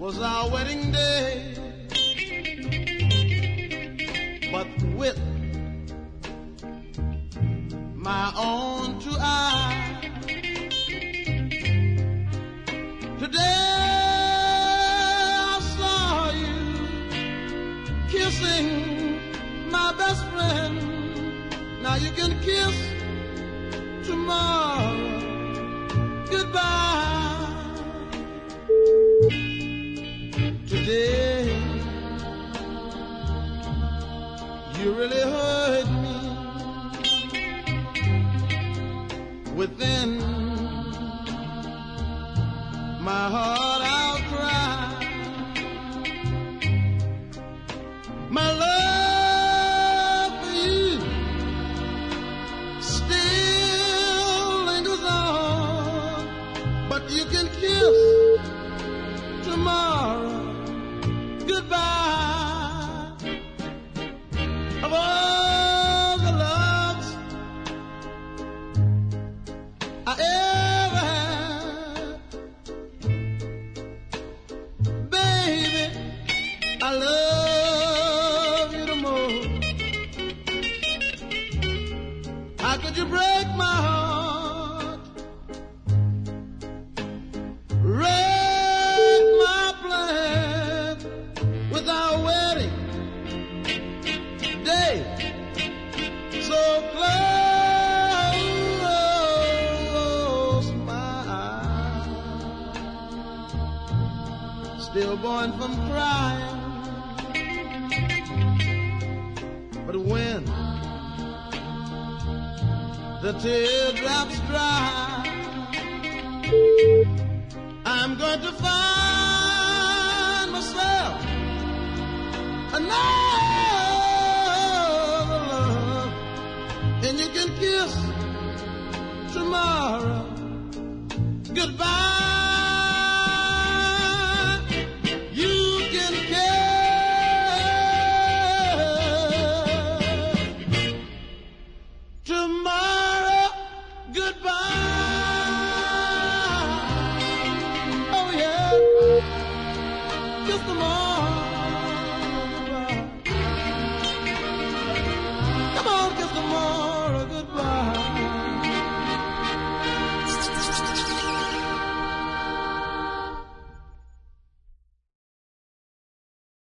was our wedding day, but with my own two eyes, today I saw you kissing my best friend. Now you can kiss tomorrow goodbye. Today you really hurt me within my heart. I'll cry. My love for you still lingers on, but you can kiss tomorrow goodbye. Of all the loves I ever had, baby, I love you the most. How could you break my heart, wreck my plan with our wedding day so close my eyes, still born from crying. But when the teardrops dry, I'm going to find myself another love, and you can kiss tomorrow goodbye. You can kiss tomorrow goodbye.